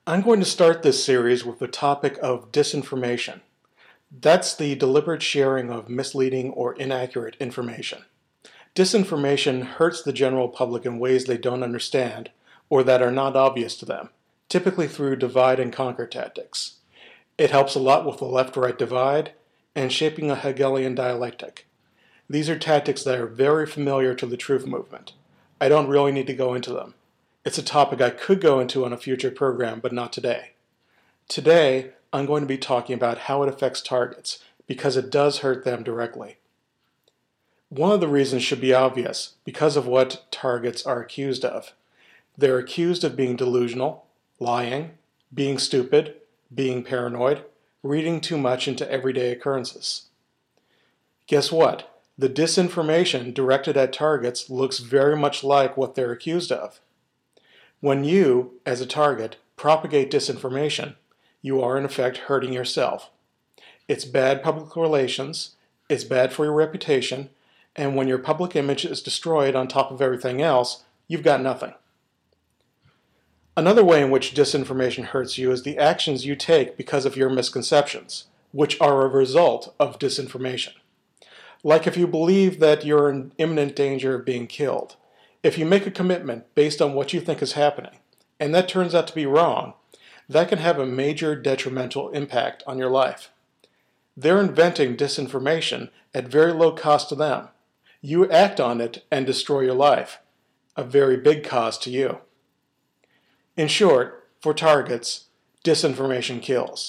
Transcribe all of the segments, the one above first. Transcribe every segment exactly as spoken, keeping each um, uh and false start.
I'm going to start this series with the topic of disinformation. That's the deliberate sharing of misleading or inaccurate information. Disinformation hurts the general public in ways they don't understand or that are not obvious to them, typically through divide and conquer tactics. It helps a lot with the left-right divide and shaping a Hegelian dialectic. These are tactics that are very familiar to the truth movement. I don't really need to go into them. It's a topic I could go into on a future program, but not today. Today, I'm going to be talking about how it affects targets, because it does hurt them directly. One of the reasons should be obvious, because of what targets are accused of. They're accused of being delusional, lying, being stupid, being paranoid, reading too much into everyday occurrences. Guess what? The disinformation directed at targets looks very much like what they're accused of. When you, as a target, propagate disinformation, you are in effect hurting yourself. It's bad public relations, it's bad for your reputation, and when your public image is destroyed on top of everything else, you've got nothing. Another way in which disinformation hurts you is the actions you take because of your misconceptions, which are a result of disinformation. Like if you believe that you're in imminent danger of being killed. If you make a commitment based on what you think is happening, and that turns out to be wrong, that can have a major detrimental impact on your life. They're inventing disinformation at very low cost to them. You act on it and destroy your life, a very big cost to you. In short, for targets, disinformation kills.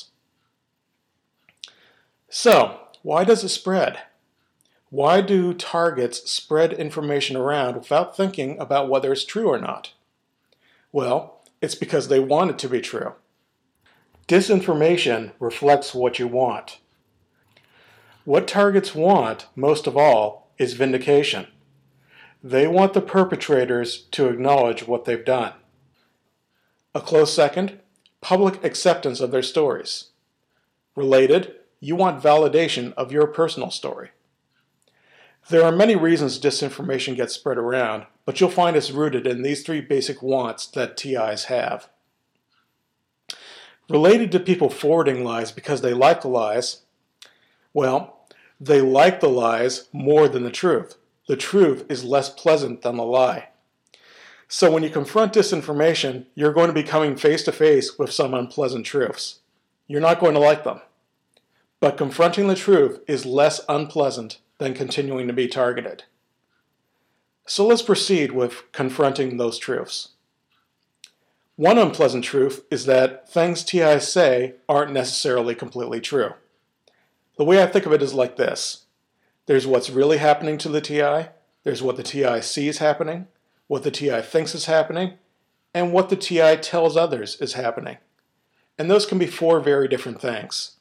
So, why does it spread? Why do targets spread information around without thinking about whether it's true or not? Well, it's because they want it to be true. Disinformation reflects what you want. What targets want, most of all, is vindication. They want the perpetrators to acknowledge what they've done. A close second, public acceptance of their stories. Related, you want validation of your personal story. There are many reasons disinformation gets spread around, but you'll find it's rooted in these three basic wants that T Is have. Related to people forwarding lies because they like the lies, well, they like the lies more than the truth. The truth is less pleasant than the lie. So when you confront disinformation, you're going to be coming face to face with some unpleasant truths. You're not going to like them. But confronting the truth is less unpleasant than continuing to be targeted. So let's proceed with confronting those truths. One unpleasant truth is that things T Is say aren't necessarily completely true. The way I think of it is like this. There's what's really happening to the T I, there's what the T I sees happening, what the T I thinks is happening, and what the T I tells others is happening. And those can be four very different things.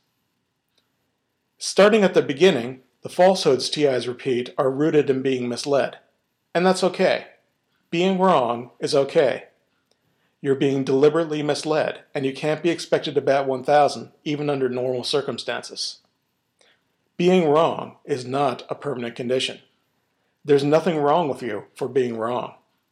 Starting at the beginning, the falsehoods T Is repeat are rooted in being misled. And that's okay. Being wrong is okay. You're being deliberately misled, and you can't be expected to bat one thousand, even under normal circumstances. Being wrong is not a permanent condition. There's nothing wrong with you for being wrong.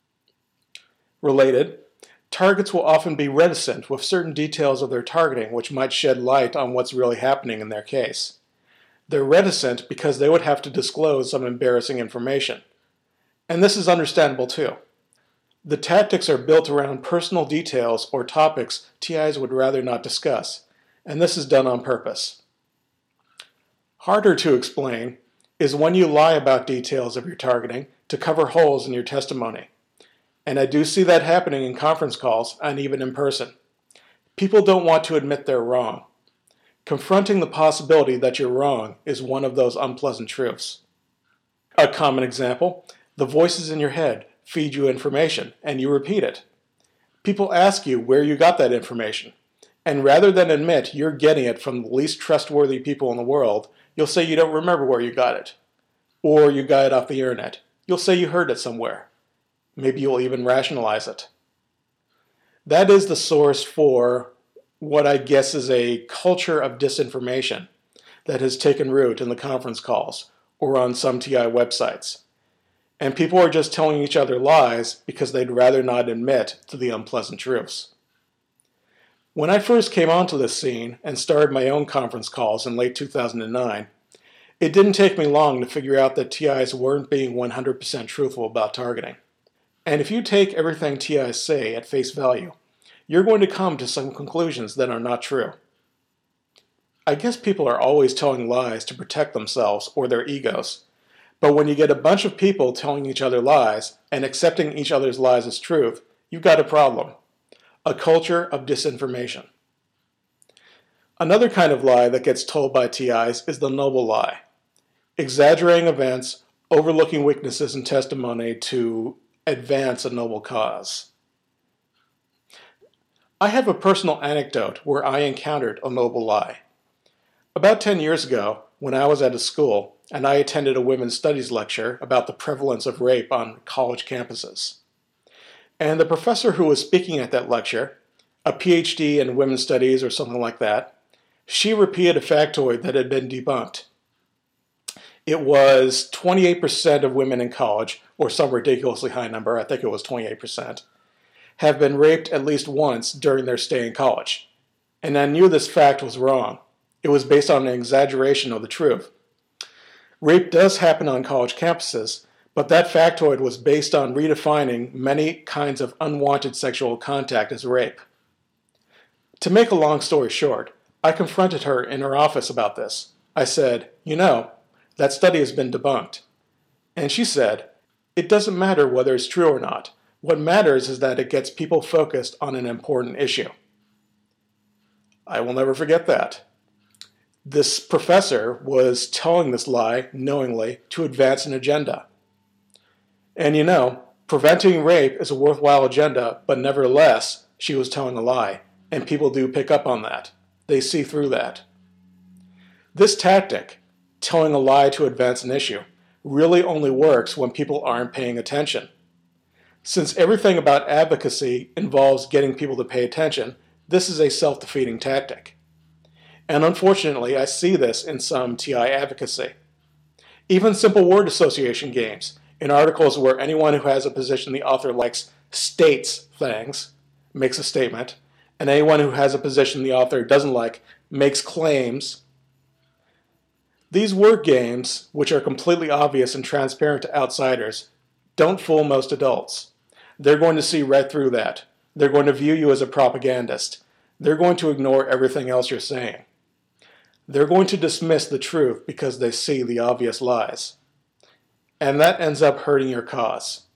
Related, targets will often be reticent with certain details of their targeting which might shed light on what's really happening in their case. They're reticent because they would have to disclose some embarrassing information. And this is understandable too. The tactics are built around personal details or topics T Is would rather not discuss, and this is done on purpose. Harder to explain is when you lie about details of your targeting to cover holes in your testimony. And I do see that happening in conference calls and even in person. People don't want to admit they're wrong. Confronting the possibility that you're wrong is one of those unpleasant truths. A common example, the voices in your head feed you information and you repeat it. People ask you where you got that information, and rather than admit you're getting it from the least trustworthy people in the world, you'll say you don't remember where you got it. Or you got it off the internet. You'll say you heard it somewhere. Maybe you'll even rationalize it. That is the source for what I guess is a culture of disinformation that has taken root in the conference calls or on some T I websites. And people are just telling each other lies because they'd rather not admit to the unpleasant truths. When I first came onto this scene and started my own conference calls in late two thousand nine, it didn't take me long to figure out that T Is weren't being one hundred percent truthful about targeting. And if you take everything T Is say at face value, you're going to come to some conclusions that are not true. I guess people are always telling lies to protect themselves or their egos, but when you get a bunch of people telling each other lies and accepting each other's lies as truth, you've got a problem. A culture of disinformation. Another kind of lie that gets told by T Is is the noble lie, exaggerating events, overlooking weaknesses in testimony to advance a noble cause. I have a personal anecdote where I encountered a noble lie. About ten years ago, when I was at a school and I attended a women's studies lecture about the prevalence of rape on college campuses. And the professor who was speaking at that lecture, a P H D in women's studies or something like that, she repeated a factoid that had been debunked. It was twenty-eight percent of women in college, or some ridiculously high number, I think it was twenty-eight percent, have been raped at least once during their stay in college. And I knew this fact was wrong. It was based on an exaggeration of the truth. Rape does happen on college campuses, but that factoid was based on redefining many kinds of unwanted sexual contact as rape. To make a long story short, I confronted her in her office about this. I said, you know, that study has been debunked. And she said, it doesn't matter whether it's true or not. What matters is that it gets people focused on an important issue. I will never forget that. This professor was telling this lie knowingly to advance an agenda. And you know, preventing rape is a worthwhile agenda, but nevertheless, she was telling a lie, and people do pick up on that. They see through that. This tactic, telling a lie to advance an issue, really only works when people aren't paying attention. Since everything about advocacy involves getting people to pay attention, this is a self-defeating tactic. And unfortunately, I see this in some T I advocacy. Even simple word association games, in articles where anyone who has a position the author likes states things, makes a statement, and anyone who has a position the author doesn't like makes claims. These word games, which are completely obvious and transparent to outsiders, don't fool most adults. They're going to see right through that. They're going to view you as a propagandist. They're going to ignore everything else you're saying. They're going to dismiss the truth because they see the obvious lies. And that ends up hurting your cause.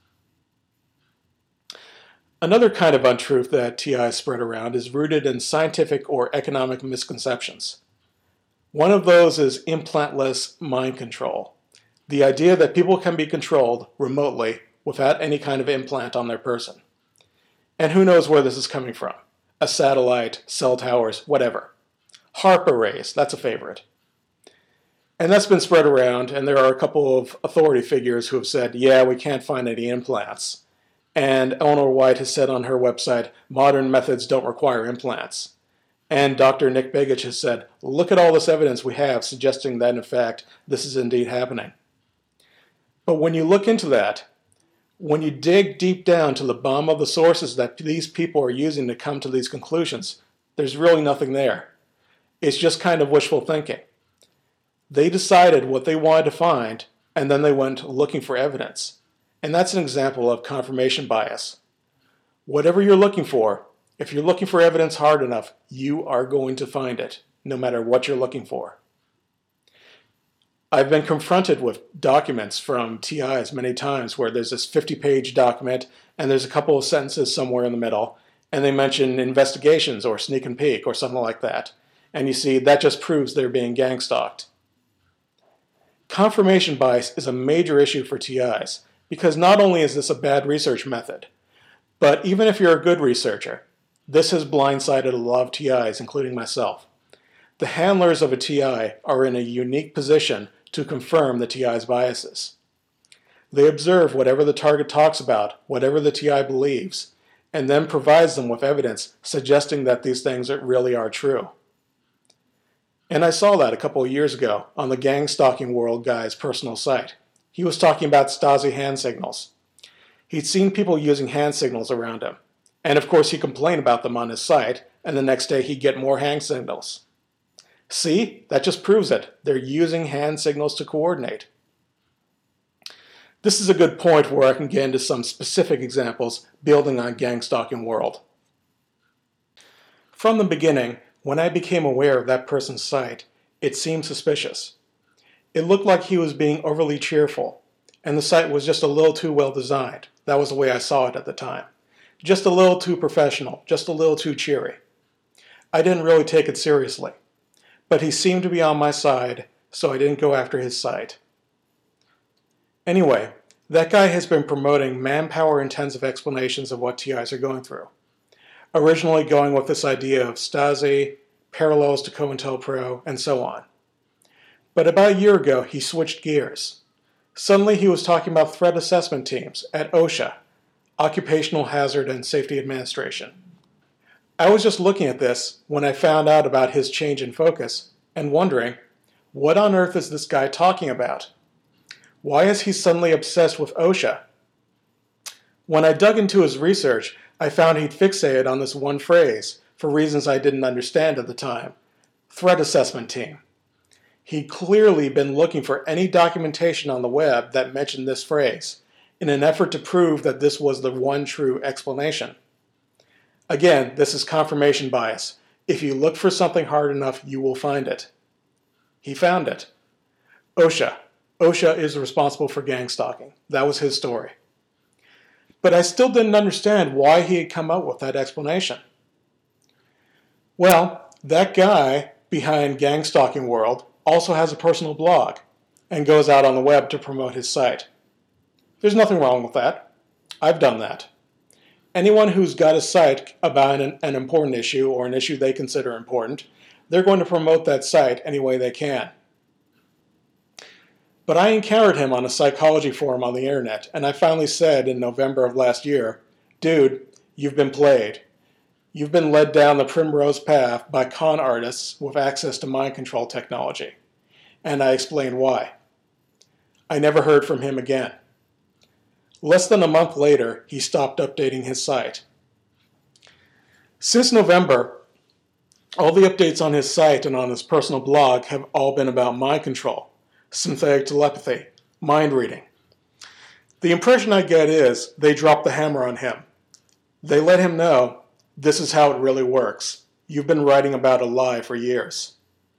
Another kind of untruth that T Is spread around is rooted in scientific or economic misconceptions. One of those is implantless mind control, the idea that people can be controlled remotely without any kind of implant on their person. And who knows where this is coming from? A satellite, cell towers, whatever. HAARP arrays, that's a favorite. And that's been spread around, and there are a couple of authority figures who have said, yeah, we can't find any implants. And Eleanor White has said on her website, modern methods don't require implants. And Doctor Nick Begich has said, look at all this evidence we have suggesting that, in fact, this is indeed happening. But when you look into that, when you dig deep down to the bottom of the sources that these people are using to come to these conclusions, there's really nothing there. It's just kind of wishful thinking. They decided what they wanted to find, and then they went looking for evidence. And that's an example of confirmation bias. Whatever you're looking for, if you're looking for evidence hard enough, you are going to find it, no matter what you're looking for. I've been confronted with documents from T Is many times where there's this fifty-page document, and there's a couple of sentences somewhere in the middle, and they mention investigations or sneak and peek or something like that. And you see, that just proves they're being gang-stalked. Confirmation bias is a major issue for T Is, because not only is this a bad research method, but even if you're a good researcher, this has blindsided a lot of T Is, including myself. The handlers of a T I are in a unique position to confirm the T I's biases. They observe whatever the target talks about, whatever the T I believes, and then provides them with evidence suggesting that these things really are true. And I saw that a couple of years ago on the Gang Stalking World guy's personal site. He was talking about Stasi hand signals. He'd seen people using hand signals around him. And of course he complained about them on his site, and the next day he'd get more hand signals. See? That just proves it. They're using hand signals to coordinate. This is a good point where I can get into some specific examples building on Gang Stalking World. From the beginning, when I became aware of that person's site, it seemed suspicious. It looked like he was being overly cheerful, and the site was just a little too well designed. That was the way I saw it at the time. Just a little too professional, just a little too cheery. I didn't really take it seriously, but he seemed to be on my side, so I didn't go after his site. Anyway, that guy has been promoting manpower-intensive explanations of what T Is are going through. Originally going with this idea of Stasi, parallels to COINTELPRO, and so on. But about a year ago, he switched gears. Suddenly he was talking about threat assessment teams at OSHA, Occupational Hazard and Safety Administration. I was just looking at this when I found out about his change in focus and wondering, what on earth is this guy talking about? Why is he suddenly obsessed with OSHA? When I dug into his research, I found he'd fixated on this one phrase for reasons I didn't understand at the time. Threat assessment team. He'd clearly been looking for any documentation on the web that mentioned this phrase in an effort to prove that this was the one true explanation. Again, this is confirmation bias. If you look for something hard enough, you will find it. He found it. OSHA. OSHA is responsible for gang stalking. That was his story. But I still didn't understand why he had come up with that explanation. Well, that guy behind Gang Stalking World also has a personal blog and goes out on the web to promote his site. There's nothing wrong with that. I've done that. Anyone who's got a site about an, an important issue or an issue they consider important, they're going to promote that site any way they can. But I encountered him on a psychology forum on the internet, and I finally said in November of last year, dude, you've been played. You've been led down the primrose path by con artists with access to mind control technology. And I explained why. I never heard from him again. Less than a month later, he stopped updating his site. Since November, all the updates on his site and on his personal blog have all been about mind control. Synthetic telepathy, mind reading. The impression I get is they dropped the hammer on him. They let him know, this is how it really works. You've been writing about a lie for years.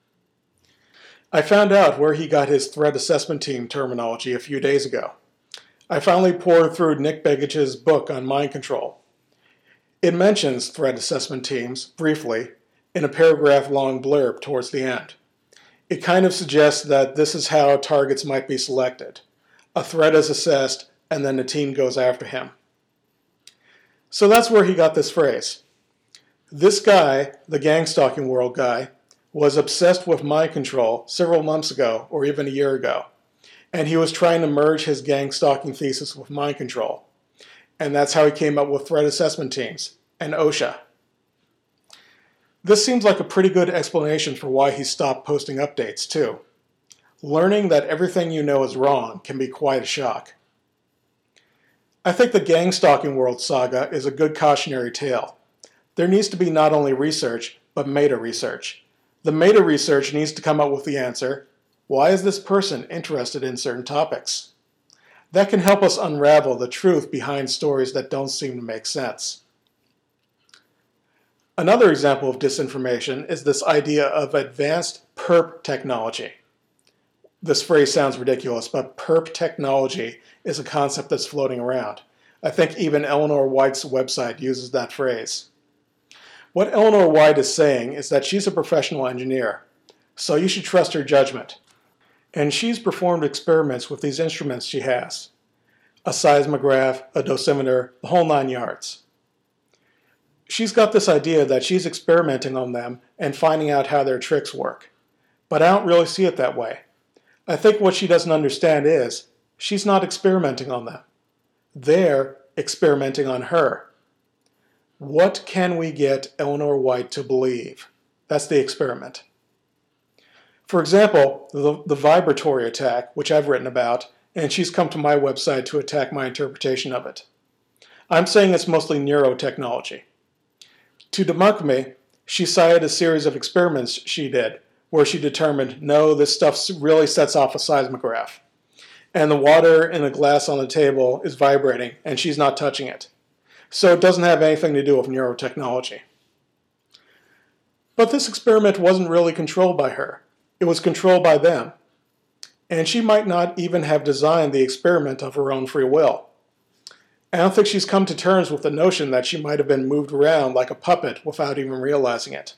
I found out where he got his threat assessment team terminology a few days ago. I finally poured through Nick Begich's book on mind control. It mentions threat assessment teams, briefly, in a paragraph-long blurb towards the end. It kind of suggests that this is how targets might be selected. A threat is assessed, and then the team goes after him. So that's where he got this phrase. This guy, the Gang Stalking World guy, was obsessed with mind control several months ago, or even a year ago, and he was trying to merge his gang stalking thesis with mind control. And that's how he came up with threat assessment teams, and OSHA. This seems like a pretty good explanation for why he stopped posting updates, too. Learning that everything you know is wrong can be quite a shock. I think the Gang Stalking World saga is a good cautionary tale. There needs to be not only research, but meta-research. The meta-research needs to come up with the answer, why is this person interested in certain topics? That can help us unravel the truth behind stories that don't seem to make sense. Another example of disinformation is this idea of advanced perp technology. This phrase sounds ridiculous, but perp technology is a concept that's floating around. I think even Eleanor White's website uses that phrase. What Eleanor White is saying is that she's a professional engineer, so you should trust her judgment. And she's performed experiments with these instruments she has. A seismograph, a dosimeter, the whole nine yards. She's got this idea that she's experimenting on them and finding out how their tricks work. But I don't really see it that way. I think what she doesn't understand is, she's not experimenting on them. They're experimenting on her. What can we get Eleanor White to believe? That's the experiment. For example, the, the vibratory attack, which I've written about, and she's come to my website to attack my interpretation of it. I'm saying it's mostly neurotechnology. To debunk me, She cited a series of experiments she did where she determined, no, this stuff really sets off a seismograph. And the water in a glass on the table is vibrating, and she's not touching it. So it doesn't have anything to do with neurotechnology. But this experiment wasn't really controlled by her. It was controlled by them. And she might not even have designed the experiment of her own free will. I don't think she's come to terms with the notion that she might have been moved around like a puppet without even realizing it.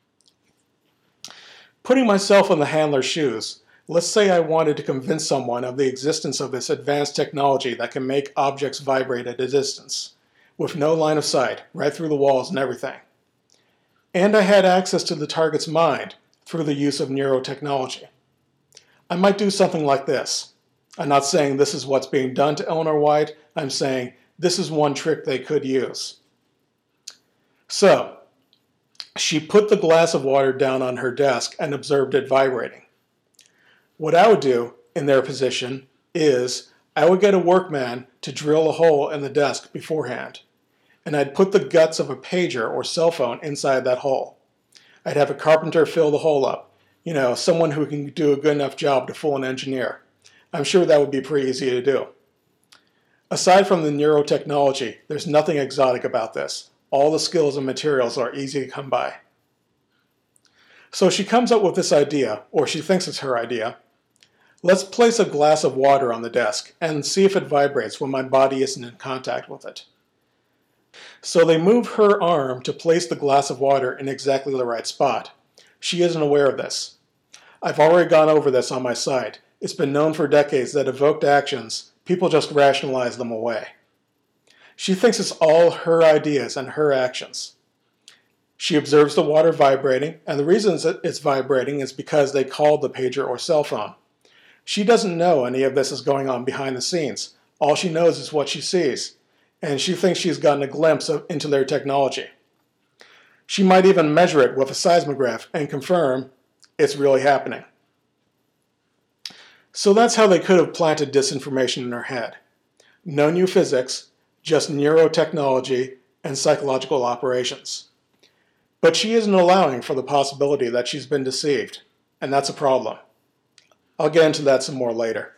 Putting myself in the handler's shoes, let's say I wanted to convince someone of the existence of this advanced technology that can make objects vibrate at a distance, with no line of sight, right through the walls and everything. And I had access to the target's mind through the use of neurotechnology. I might do something like this. I'm not saying this is what's being done to Eleanor White, I'm saying this is one trick they could use. So, she put the glass of water down on her desk and observed it vibrating. What I would do in their position is I would get a workman to drill a hole in the desk beforehand, and I'd put the guts of a pager or cell phone inside that hole. I'd have a carpenter fill the hole up, you know, someone who can do a good enough job to fool an engineer. I'm sure that would be pretty easy to do. Aside from the neurotechnology, there's nothing exotic about this. All the skills and materials are easy to come by. So she comes up with this idea, or she thinks it's her idea. Let's place a glass of water on the desk and see if it vibrates when my body isn't in contact with it. So they move her arm to place the glass of water in exactly the right spot. She isn't aware of this. I've already gone over this on my site. It's been known for decades that evoked actions, people just rationalize them away. She thinks it's all her ideas and her actions. She observes the water vibrating, and the reason it's vibrating is because they called the pager or cell phone. She doesn't know any of this is going on behind the scenes. All she knows is what she sees, and she thinks she's gotten a glimpse of, into their technology. She might even measure it with a seismograph and confirm it's really happening. So that's how they could have planted disinformation in her head. No new physics, just neurotechnology and psychological operations. But she isn't allowing for the possibility that she's been deceived, and that's a problem. I'll get into that some more later.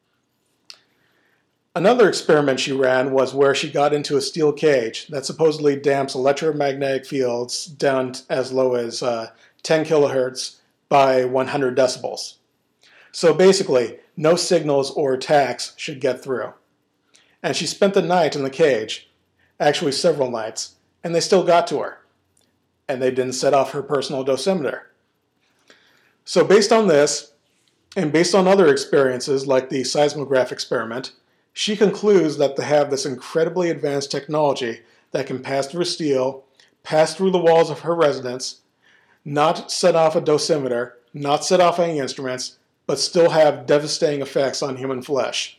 Another experiment she ran was where she got into a steel cage that supposedly damps electromagnetic fields down as low as uh, ten kilohertz by one hundred decibels. So basically, no signals or attacks should get through. And she spent the night in the cage, actually several nights, and they still got to her. And they didn't set off her personal dosimeter. So based on this, and based on other experiences like the seismograph experiment, she concludes that they have this incredibly advanced technology that can pass through steel, pass through the walls of her residence, not set off a dosimeter, not set off any instruments, but still have devastating effects on human flesh.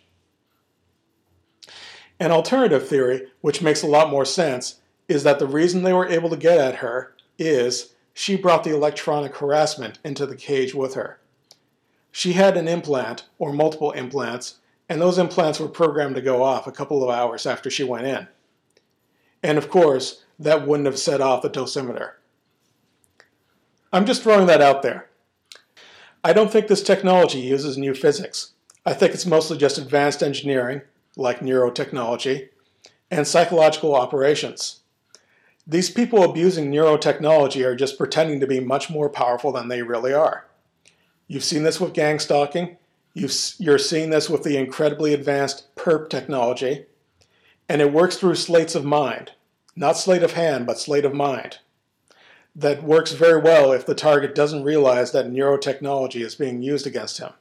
An alternative theory, which makes a lot more sense, is that the reason they were able to get at her is she brought the electronic harassment into the cage with her. She had an implant, or multiple implants, and those implants were programmed to go off a couple of hours after she went in. And of course, that wouldn't have set off the dosimeter. I'm just throwing that out there. I don't think this technology uses new physics. I think it's mostly just advanced engineering, like neurotechnology, and psychological operations. These people abusing neurotechnology are just pretending to be much more powerful than they really are. You've seen this with gang stalking, You've, you're seeing this with the incredibly advanced perp technology, and it works through slates of mind, not slate of hand, but slate of mind. That works very well if the target doesn't realize that neurotechnology is being used against him.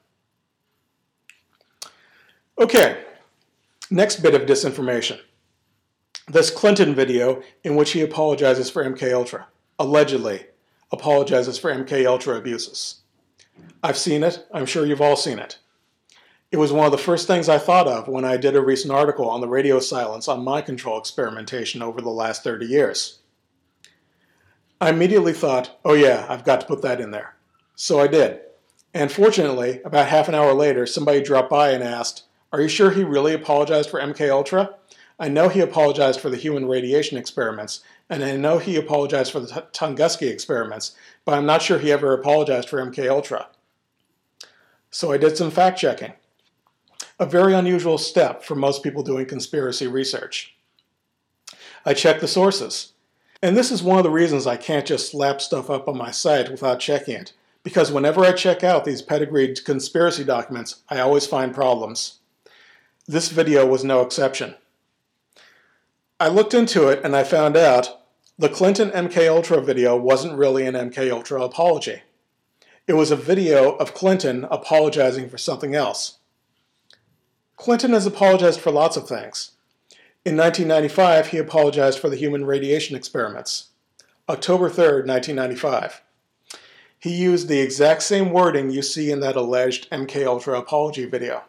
Okay, next bit of disinformation. This Clinton video in which he apologizes for M K Ultra, allegedly apologizes for M K Ultra abuses. I've seen it, I'm sure you've all seen it. It was one of the first things I thought of when I did a recent article on the radio silence on mind control experimentation over the last thirty years. I immediately thought, oh yeah, I've got to put that in there. So I did. And fortunately, about half an hour later, somebody dropped by and asked, are you sure he really apologized for M K Ultra? I know he apologized for the human radiation experiments, and I know he apologized for the Tunguski experiments, but I'm not sure he ever apologized for M K Ultra. So I did some fact-checking. A very unusual step for most people doing conspiracy research. I checked the sources. And this is one of the reasons I can't just slap stuff up on my site without checking it, because whenever I check out these pedigreed conspiracy documents, I always find problems. This video was no exception. I looked into it and I found out the Clinton M K Ultra video wasn't really an M K Ultra apology. It was a video of Clinton apologizing for something else. Clinton has apologized for lots of things. In nineteen ninety-five, he apologized for the human radiation experiments. October third, nineteen ninety-five. He used the exact same wording you see in that alleged M K Ultra apology video.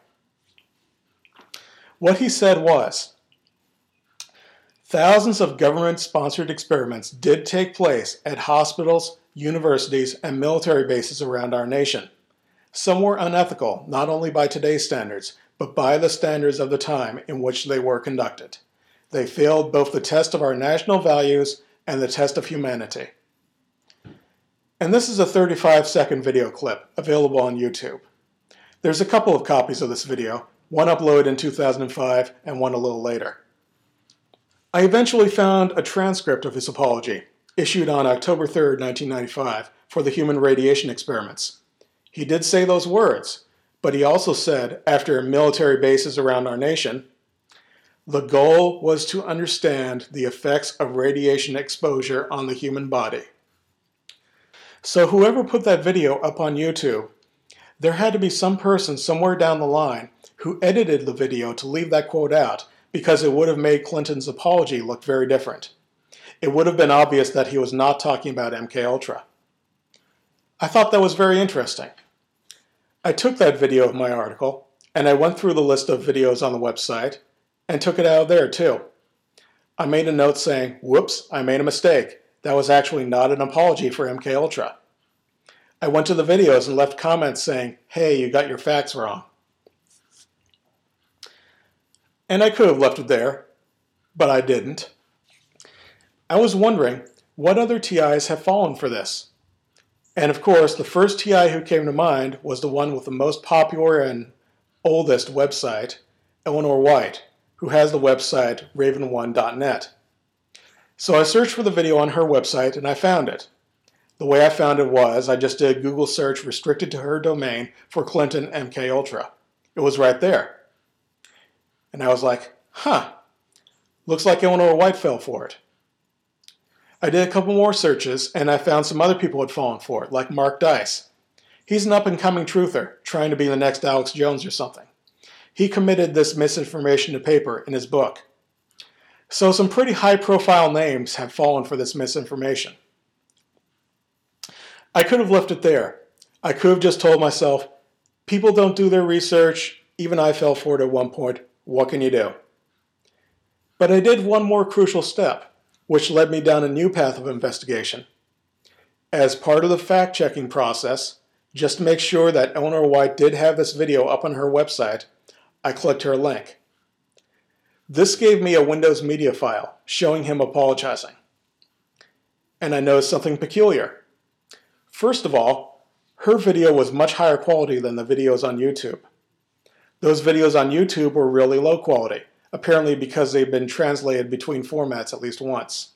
What he said was, thousands of government-sponsored experiments did take place at hospitals, universities, and military bases around our nation. Some were unethical, not only by today's standards, but by the standards of the time in which they were conducted. They failed both the test of our national values and the test of humanity. And this is a thirty-five second video clip available on YouTube. There's a couple of copies of this video, one uploaded in two thousand five and one a little later. I eventually found a transcript of his apology, issued on October third, nineteen ninety-five, for the human radiation experiments. He did say those words, but he also said, after military bases around our nation, the goal was to understand the effects of radiation exposure on the human body. So whoever put that video up on YouTube, there had to be some person somewhere down the line who edited the video to leave that quote out, because it would have made Clinton's apology look very different. It would have been obvious that he was not talking about M K Ultra. I thought that was very interesting. I took that video of my article, and I went through the list of videos on the website, and took it out of there too. I made a note saying, whoops, I made a mistake. That was actually not an apology for M K Ultra. I went to the videos and left comments saying, hey, you got your facts wrong. And I could have left it there, but I didn't. I was wondering, what other T Is have fallen for this? And of course, the first T I who came to mind was the one with the most popular and oldest website, Eleanor White, who has the website raven one dot net. So I searched for the video on her website and I found it. The way I found it was I just did a Google search restricted to her domain for Clinton M K Ultra. It was right there. And I was like, huh, looks like Eleanor White fell for it. I did a couple more searches and I found some other people had fallen for it, like Mark Dice. He's an up-and-coming truther, trying to be the next Alex Jones or something. He committed this misinformation to paper in his book. So some pretty high-profile names have fallen for this misinformation. I could have left it there. I could have just told myself, people don't do their research, even I fell for it at one point, what can you do? But I did one more crucial step, which led me down a new path of investigation. As part of the fact-checking process, just to make sure that Eleanor White did have this video up on her website, I clicked her link. This gave me a Windows Media file showing him apologizing. And I noticed something peculiar. First of all, her video was much higher quality than the videos on YouTube. Those videos on YouTube were really low quality, apparently because they've been translated between formats at least once.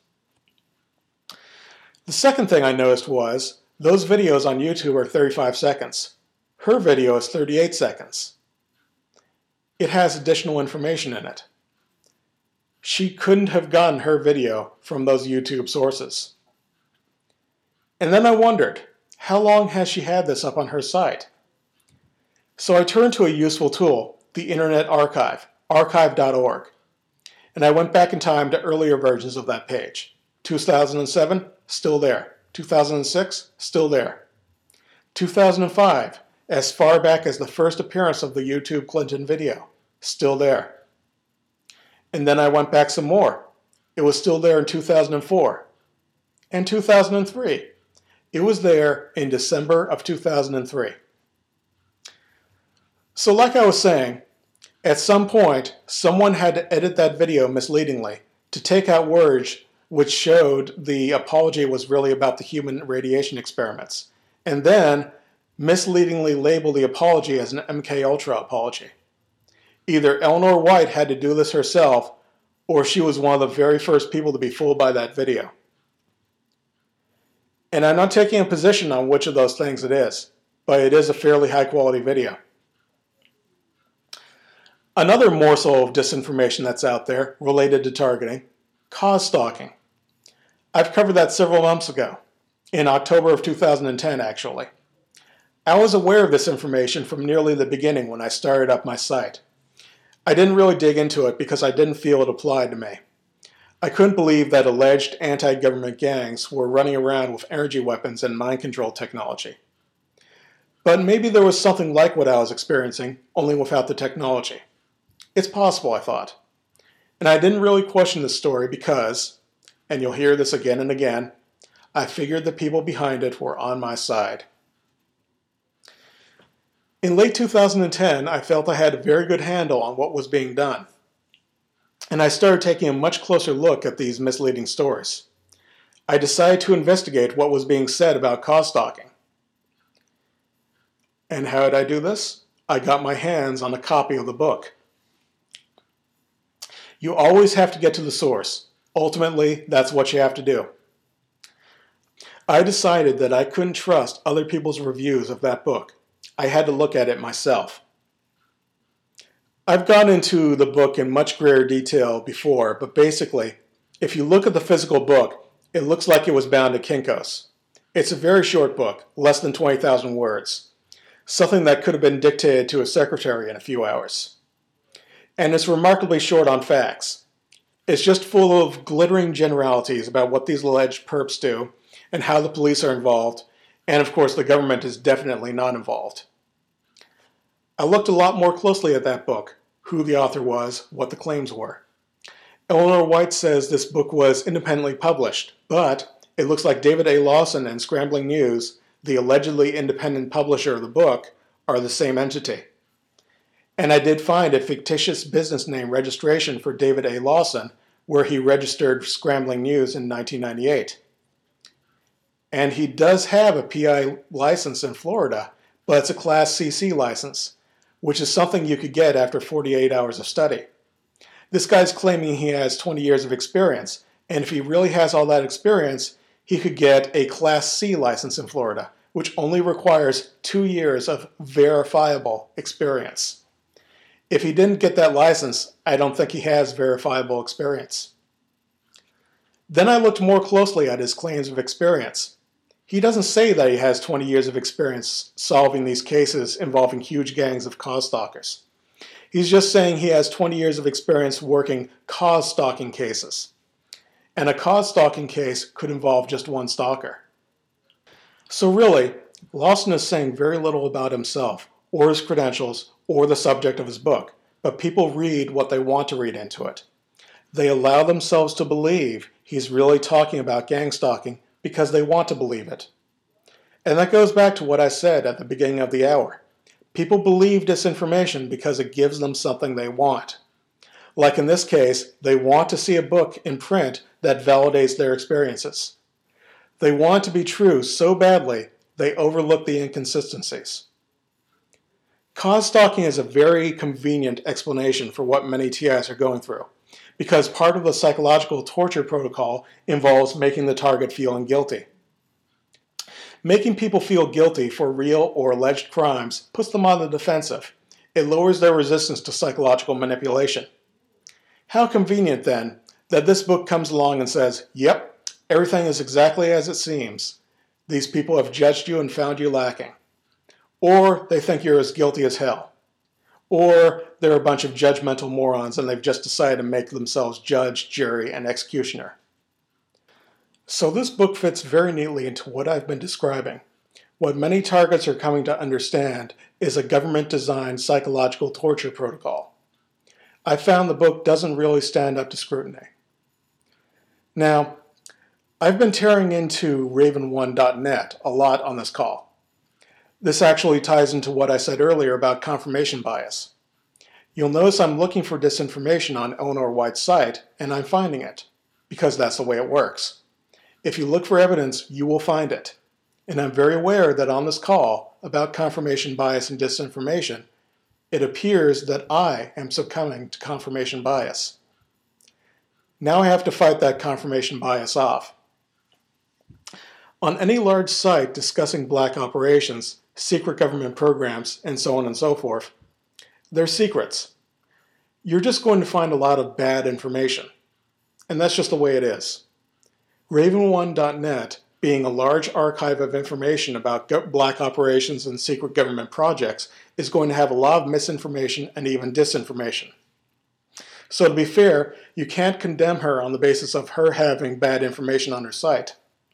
The second thing I noticed was, those videos on YouTube are thirty-five seconds. Her video is thirty-eight seconds. It has additional information in it. She couldn't have gotten her video from those YouTube sources. And then I wondered, how long has she had this up on her site? So I turned to a useful tool, the Internet Archive, archive dot org. And I went back in time to earlier versions of that page. two thousand seven, still there. two thousand six, still there. two thousand five, as far back as the first appearance of the YouTube Clinton video, still there. And then I went back some more. It was still there in two thousand four. And two thousand three. It was there in December of two thousand three. So like I was saying, At some point, someone had to edit that video misleadingly to take out words which showed the apology was really about the human radiation experiments, and then misleadingly label the apology as an M K Ultra apology. Either Eleanor White had to do this herself, or she was one of the very first people to be fooled by that video. And I'm not taking a position on which of those things it is, but it is a fairly high quality video. Another morsel of disinformation that's out there related to targeting, cause stalking. I've covered that several months ago, in October of two thousand ten actually. I was aware of this information from nearly the beginning when I started up my site. I didn't really dig into it because I didn't feel it applied to me. I couldn't believe that alleged anti-government gangs were running around with energy weapons and mind control technology. But maybe there was something like what I was experiencing, only without the technology. It's possible, I thought. And I didn't really question this story because, and you'll hear this again and again, I figured the people behind it were on my side. In late two thousand ten, I felt I had a very good handle on what was being done. And I started taking a much closer look at these misleading stories. I decided to investigate what was being said about cause stalking. And how did I do this? I got my hands on a copy of the book. You always have to get to the source. Ultimately, that's what you have to do. I decided that I couldn't trust other people's reviews of that book. I had to look at it myself. I've gone into the book in much greater detail before, but basically, if you look at the physical book, it looks like it was bound to Kinko's. It's a very short book, less than twenty thousand words, something that could have been dictated to a secretary in a few hours. And it's remarkably short on facts. It's just full of glittering generalities about what these alleged perps do and how the police are involved, and of course the government is definitely not involved. I looked a lot more closely at that book, who the author was, what the claims were. Eleanor White says this book was independently published, but it looks like David A. Lawson and Scrambling News, the allegedly independent publisher of the book, are the same entity. And I did find a fictitious business name registration for David A. Lawson, where he registered Scrambling News in nineteen ninety-eight. And he does have a P I license in Florida, but it's a Class C C license, which is something you could get after forty-eight hours of study. This guy's claiming he has twenty years of experience, and if he really has all that experience, he could get a Class C license in Florida, which only requires two years of verifiable experience. If he didn't get that license, I don't think he has verifiable experience. Then I looked more closely at his claims of experience. He doesn't say that he has twenty years of experience solving these cases involving huge gangs of cause stalkers. He's just saying he has twenty years of experience working cause stalking cases. And a cause stalking case could involve just one stalker. So really, Lawson is saying very little about himself, or his credentials, or the subject of his book, but people read what they want to read into it. They allow themselves to believe he's really talking about gang stalking because they want to believe it. And that goes back to what I said at the beginning of the hour. People believe disinformation because it gives them something they want. Like in this case, they want to see a book in print that validates their experiences. They want to be true so badly, they overlook the inconsistencies. Cause stalking is a very convenient explanation for what many T Is are going through, because part of the psychological torture protocol involves making the target feeling guilty. Making people feel guilty for real or alleged crimes puts them on the defensive. It lowers their resistance to psychological manipulation. How convenient, then, that this book comes along and says, yep, everything is exactly as it seems. These people have judged you and found you lacking. Or they think you're as guilty as hell. Or they're a bunch of judgmental morons and they've just decided to make themselves judge, jury, and executioner. So this book fits very neatly into what I've been describing. What many targets are coming to understand is a government-designed psychological torture protocol. I found the book doesn't really stand up to scrutiny. Now, I've been tearing into Raven one dot net a lot on this call. This actually ties into what I said earlier about confirmation bias. You'll notice I'm looking for disinformation on Eleanor White's site, and I'm finding it, because that's the way it works. If you look for evidence, you will find it. And I'm very aware that on this call about confirmation bias and disinformation, it appears that I am succumbing to confirmation bias. Now I have to fight that confirmation bias off. On any large site discussing black operations, secret government programs, and so on and so forth, they're secrets. You're just going to find a lot of bad information. And that's just the way it is. Raven one dot net, being a large archive of information about black operations and secret government projects, is going to have a lot of misinformation and even disinformation. So to be fair, you can't condemn her on the basis of her having bad information on her site.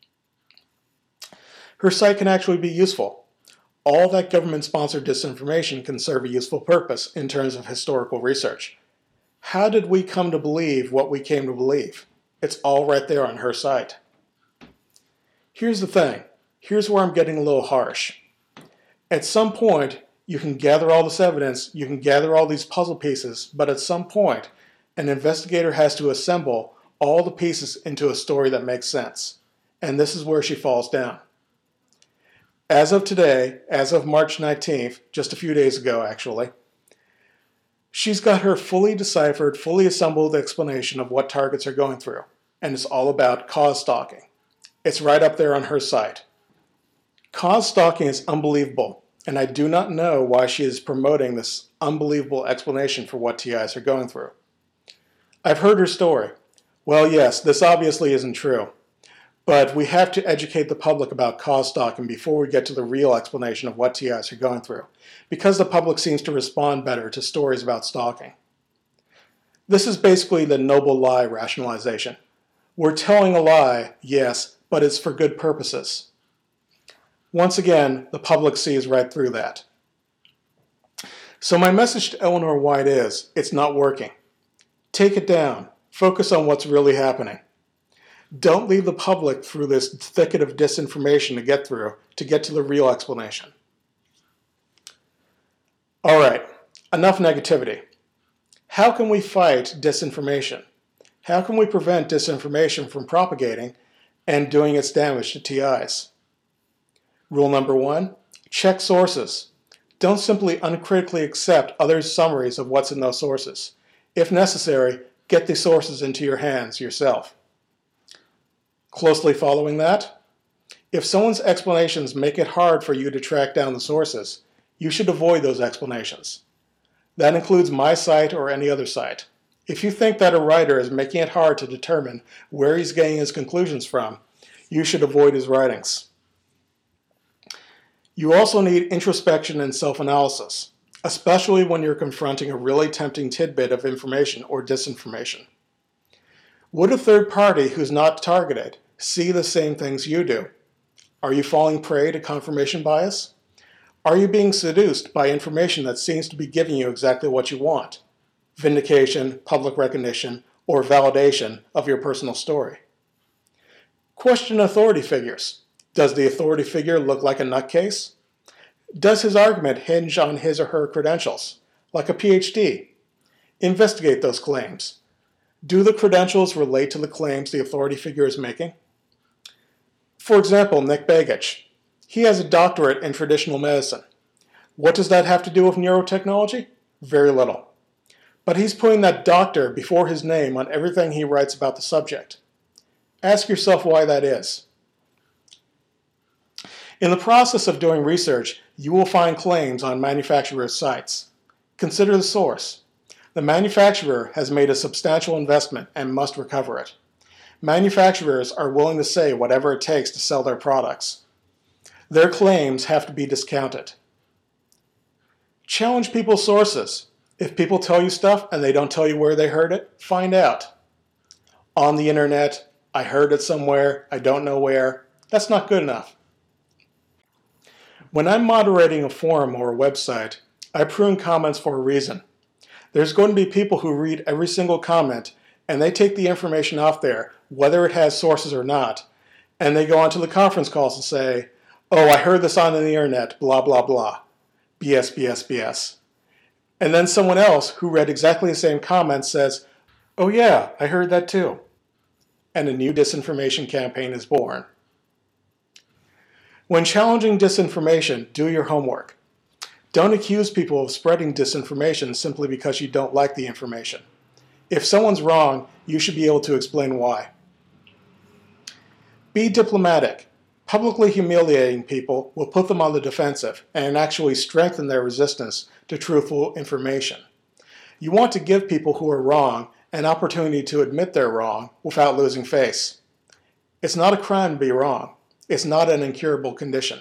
Her site can actually be useful. All that government-sponsored disinformation can serve a useful purpose in terms of historical research. How did we come to believe what we came to believe? It's all right there on her site. Here's the thing. Here's where I'm getting a little harsh. At some point, you can gather all this evidence, you can gather all these puzzle pieces, but at some point, an investigator has to assemble all the pieces into a story that makes sense. And this is where she falls down. As of today, as of March nineteenth, just a few days ago actually, she's got her fully deciphered, fully assembled explanation of what targets are going through, and it's all about cause stalking. It's right up there on her site. Cause stalking is unbelievable, and I do not know why she is promoting this unbelievable explanation for what T Is are going through. I've heard her story. Well, yes, this obviously isn't true. But we have to educate the public about cause stalking before we get to the real explanation of what T Is are going through, because the public seems to respond better to stories about stalking. This is basically the noble lie rationalization. We're telling a lie, yes, but it's for good purposes. Once again, the public sees right through that. So my message to Eleanor White is, it's not working. Take it down. Focus on what's really happening. Don't leave the public through this thicket of disinformation to get through, to get to the real explanation. All right, enough negativity. How can we fight disinformation? How can we prevent disinformation from propagating and doing its damage to T Is? Rule number one, check sources. Don't simply uncritically accept others' summaries of what's in those sources. If necessary, get the sources into your hands yourself. Closely following that, if someone's explanations make it hard for you to track down the sources, you should avoid those explanations. That includes my site or any other site. If you think that a writer is making it hard to determine where he's getting his conclusions from, you should avoid his writings. You also need introspection and self-analysis, especially when you're confronting a really tempting tidbit of information or disinformation. Would a third party who's not targeted see the same things you do? Are you falling prey to confirmation bias? Are you being seduced by information that seems to be giving you exactly what you want? Vindication, public recognition, or validation of your personal story? Question authority figures. Does the authority figure look like a nutcase? Does his argument hinge on his or her credentials, like a P H D? Investigate those claims. Do the credentials relate to the claims the authority figure is making? For example, Nick Begich. He has a doctorate in traditional medicine. What does that have to do with neurotechnology? Very little. But he's putting that doctor before his name on everything he writes about the subject. Ask yourself why that is. In the process of doing research, you will find claims on manufacturers' sites. Consider the source. The manufacturer has made a substantial investment and must recover it. Manufacturers are willing to say whatever it takes to sell their products. Their claims have to be discounted. Challenge people's sources. If people tell you stuff and they don't tell you where they heard it, find out. On the internet, I heard it somewhere, I don't know where. That's not good enough. When I'm moderating a forum or a website, I prune comments for a reason. There's going to be people who read every single comment and they take the information off there, whether it has sources or not, and they go onto the conference calls and say, oh, I heard this on the internet, blah, blah, blah. B S, B S, B S. And then someone else who read exactly the same comment says, "Oh yeah, I heard that too." And a new disinformation campaign is born. When challenging disinformation, do your homework. Don't accuse people of spreading disinformation simply because you don't like the information. If someone's wrong, you should be able to explain why. Be diplomatic. Publicly humiliating people will put them on the defensive and actually strengthen their resistance to truthful information. You want to give people who are wrong an opportunity to admit they're wrong without losing face. It's not a crime to be wrong. It's not an incurable condition.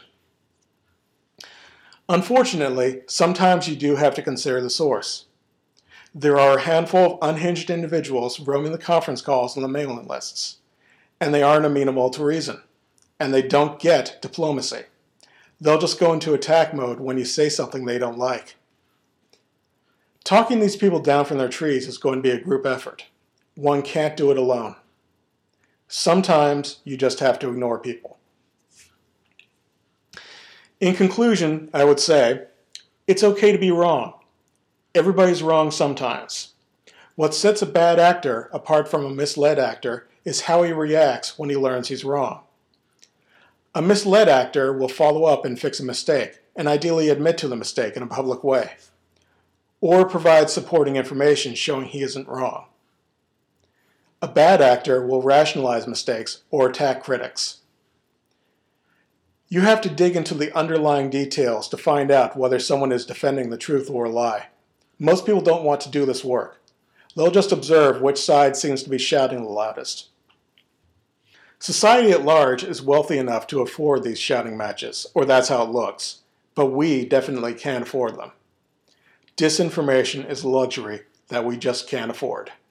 Unfortunately, sometimes you do have to consider the source. There are a handful of unhinged individuals roaming the conference calls and the mailing lists, and they aren't amenable to reason, and they don't get diplomacy. They'll just go into attack mode when you say something they don't like. Talking these people down from their trees is going to be a group effort. One can't do it alone. Sometimes you just have to ignore people. In conclusion, I would say, it's okay to be wrong. Everybody's wrong sometimes. What sets a bad actor apart from a misled actor is how he reacts when he learns he's wrong. A misled actor will follow up and fix a mistake, and ideally admit to the mistake in a public way, or provide supporting information showing he isn't wrong. A bad actor will rationalize mistakes or attack critics. You have to dig into the underlying details to find out whether someone is defending the truth or a lie. Most people don't want to do this work. They'll just observe which side seems to be shouting the loudest. Society at large is wealthy enough to afford these shouting matches, or that's how it looks, but we definitely can't afford them. Disinformation is a luxury that we just can't afford.